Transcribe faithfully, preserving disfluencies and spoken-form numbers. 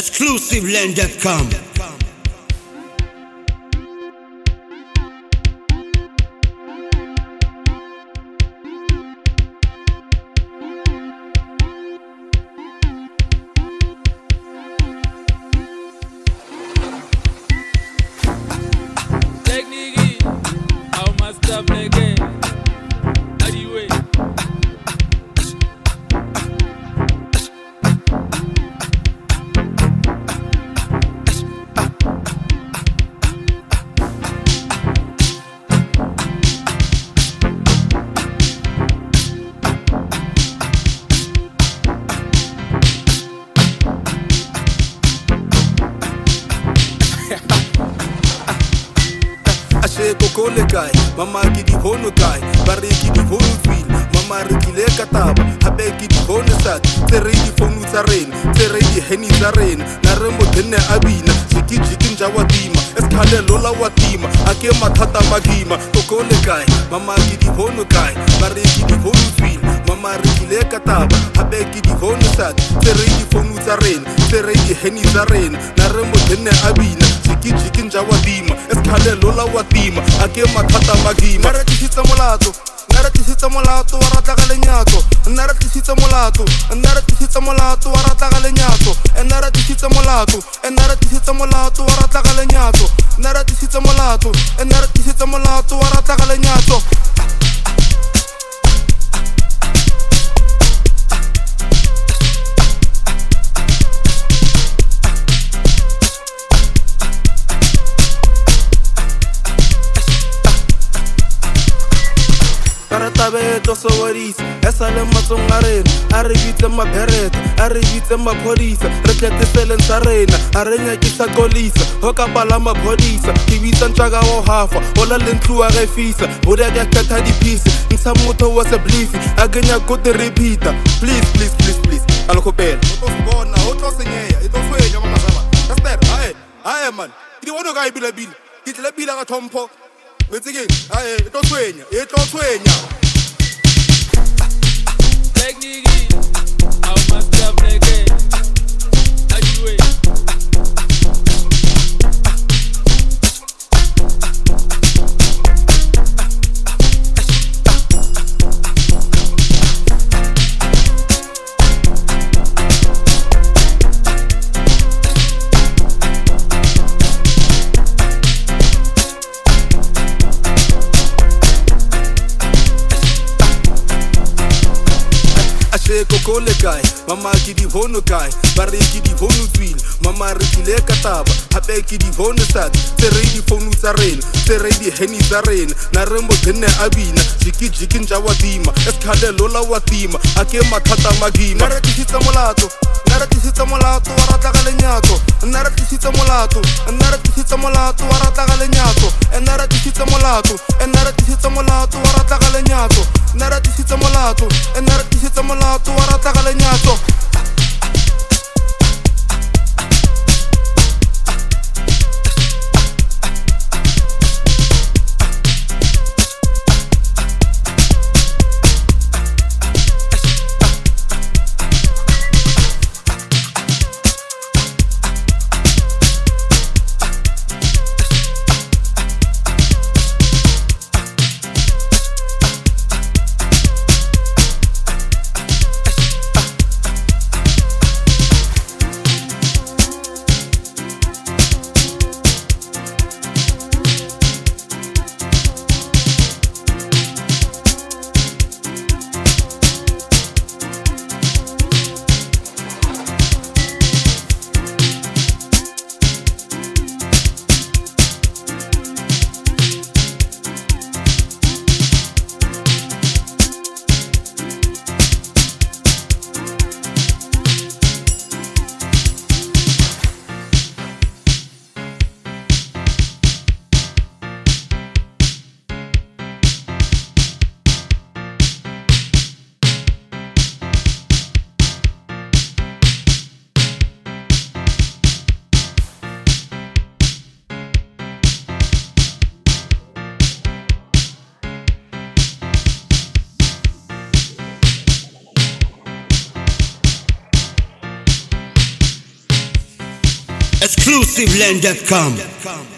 exclusive land dot com. Technique, how must I play again? Anyway. Ashe koko le kae, mama ki di hono kae, bare ki di hono feel, mama re ki le kataba, hape ki di hono sat, tere di fonu tsa rena, tere di heni tsa rena, na re mo tenne abina, jiki jiki nja watima, eskale lola watima, ake mathata magima, koko le kae, mama ki di hono kae, bare ki di hono feel, mama re ki le kataba, hape ki di hono sat, tere di fonu tsa rena, tere di heni tsa rena, na re mo tenne abina, jiki jiki nja watima, eskale lola watima, ake mathata magima. Nara tisitsa molato, nara tisitsa molato wa rata ka lenyatso, nara tisitsa molato, nara tisitsa molato wa rata ka lenyatso, nara tisitsa molato, nara tisitsa molato wa rata ka lenyatso, nara tisitsa molato, nara tisitsa molato wa rata ka lenyatso. Karatabeto sowaris, esa le matsongaren, a re bitse mapherete, a re bitse maphodisa, re tletse selen sa rena, a re nyakisa kolisa, ho ka pala maphodisa, ke bitsa ntjaka go hafa, o la le ntlo wa ge fisa, o re ka kgetha diphisi, ntsha motho wa se blifi, a kenya kote repeater, please, please, please, please, a le kopela. O tlo se bona, o tlo senyeya, e tlo swenya mama saba, Casper, ae, ae man, ke di ono ka e bila-bila, ke tle bila ka thompho, Wetsike, ae, e tlo swenya, e tlo swenya. Technique, how must I play again? Anyway. Ashe koko le kae, mama ki di hono kae, bare ki di hono feel, mama re ki le kataba, hape ki di hono sat, tere di fonu tsa rena, tere di heni tsa rena, na re mo tenne abina, jiki jiki nja watima, eskale lola watima, ake mathata magima. Nara tisitsa molato, nara tisitsa molato wa rata ka lenyatso, nara tisitsa molato, nara tisitsa molato wa rata ka lenyatso, nara tisitsa molato, nara tisitsa molato wa rata ka lenyatso, nara tisitsa molato, nara tisitsa molato wa rata ka lenyatso. exclusive land dot com.